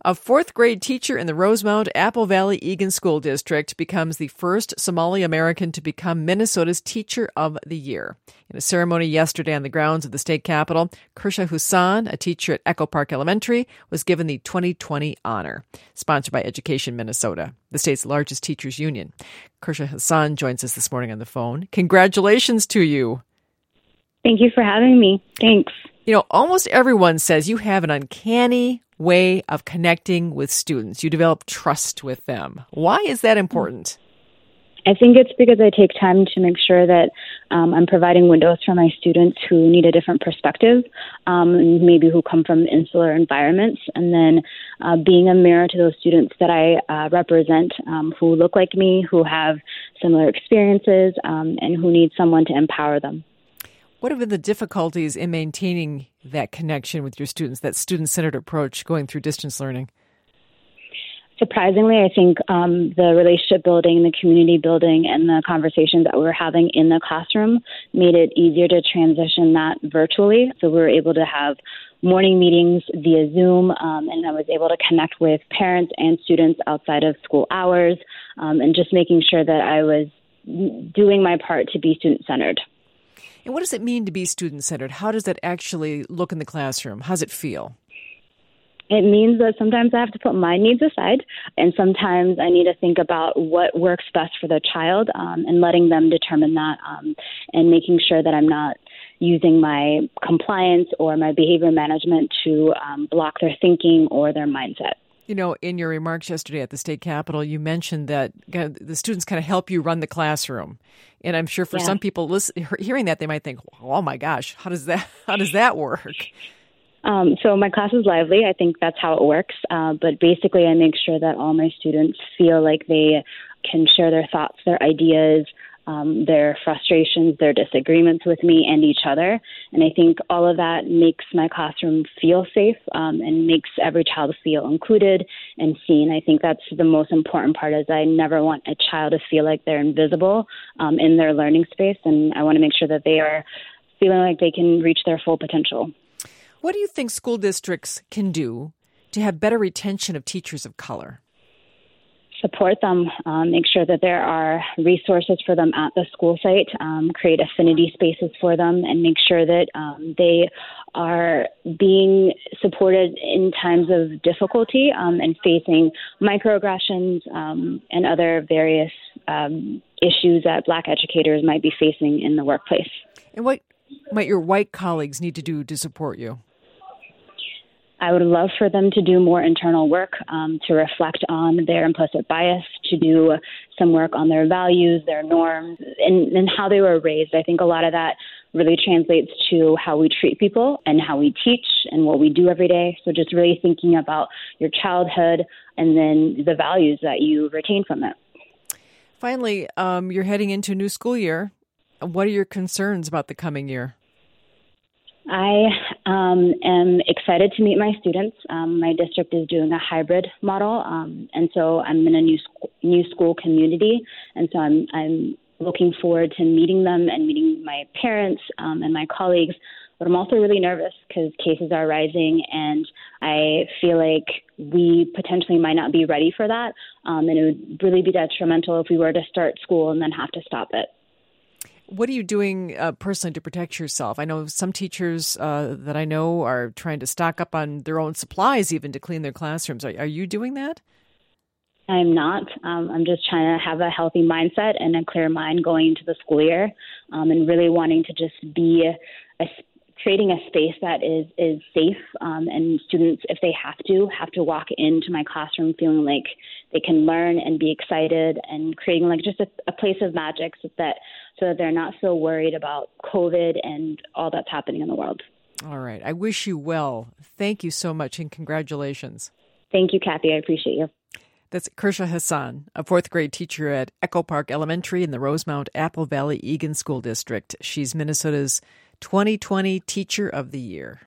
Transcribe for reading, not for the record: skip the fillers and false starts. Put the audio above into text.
A fourth grade teacher in the Rosemount Apple Valley Egan School District becomes the first Somali American to become Minnesota's Teacher of the Year. In a ceremony yesterday on the grounds of the state capitol, Kirsha Hassan, a teacher at Echo Park Elementary, was given the 2020 honor, sponsored by Education Minnesota, the state's largest teachers union. Kirsha Hassan joins us this morning on the phone. Congratulations to you. Thank you for having me. Thanks. You know, almost everyone says you have an uncanny way of connecting with students. You develop trust with them. Why is that important? I think it's because I take time to make sure that I'm providing windows for my students who need a different perspective, maybe who come from insular environments, and then being a mirror to those students that I represent who look like me, who have similar experiences, and who need someone to empower them. What have been the difficulties in maintaining that connection with your students, that student-centered approach going through distance learning? Surprisingly, I think the relationship building, the community building, and the conversations that we were having in the classroom made it easier to transition that virtually. So we were able to have morning meetings via Zoom, and I was able to connect with parents and students outside of school hours, and just making sure that I was doing my part to be student-centered. And what does it mean to be student-centered? How does that actually look in the classroom? How does it feel? It means that sometimes I have to put my needs aside, and sometimes I need to think about what works best for the child, and letting them determine that, and making sure that I'm not using my compliance or my behavior management to block their thinking or their mindset. You know, in your remarks yesterday at the state capitol, you mentioned that the students kind of help you run the classroom. And I'm sure for some people hearing that, they might think, oh, my gosh, how does that work? So my class is lively. I think that's how it works. But basically, I make sure that all my students feel like they can share their thoughts, their ideas, their frustrations, their disagreements with me and each other. And I think all of that makes my classroom feel safe, and makes every child feel included and seen. I think that's the most important part, is I never want a child to feel like they're invisible in their learning space. And I want to make sure that they are feeling like they can reach their full potential. What do you think school districts can do to have better retention of teachers of color? Support them, make sure that there are resources for them at the school site, create affinity spaces for them, and make sure that they are being supported in times of difficulty and facing microaggressions and other various issues that Black educators might be facing in the workplace. And what might your white colleagues need to do to support you? I would love for them to do more internal work, to reflect on their implicit bias, to do some work on their values, their norms, and how they were raised. I think a lot of that really translates to how we treat people and how we teach and what we do every day. So just really thinking about your childhood and then the values that you retain from it. Finally, you're heading into a new school year. What are your concerns about the coming year? I am excited to meet my students. My district is doing a hybrid model, and so I'm in a new school community, and so I'm looking forward to meeting them and meeting my parents and my colleagues. But I'm also really nervous because cases are rising, and I feel like we potentially might not be ready for that, and it would really be detrimental if we were to start school and then have to stop it. What are you doing personally to protect yourself? I know some teachers that I know are trying to stock up on their own supplies even to clean their classrooms. Are you doing that? I'm not. I'm just trying to have a healthy mindset and a clear mind going into the school year, and really wanting to just be creating a space that is safe, and students, if they have to walk into my classroom feeling like they can learn and be excited, and creating like just a place of magic so that they're not so worried about COVID and all that's happening in the world. All right. I wish you well. Thank you so much, and congratulations. Thank you, Kathy. I appreciate you. That's Kirsha Hassan, a fourth grade teacher at Echo Park Elementary in the Rosemount Apple Valley Egan School District. She's Minnesota's 2020 Teacher of the Year.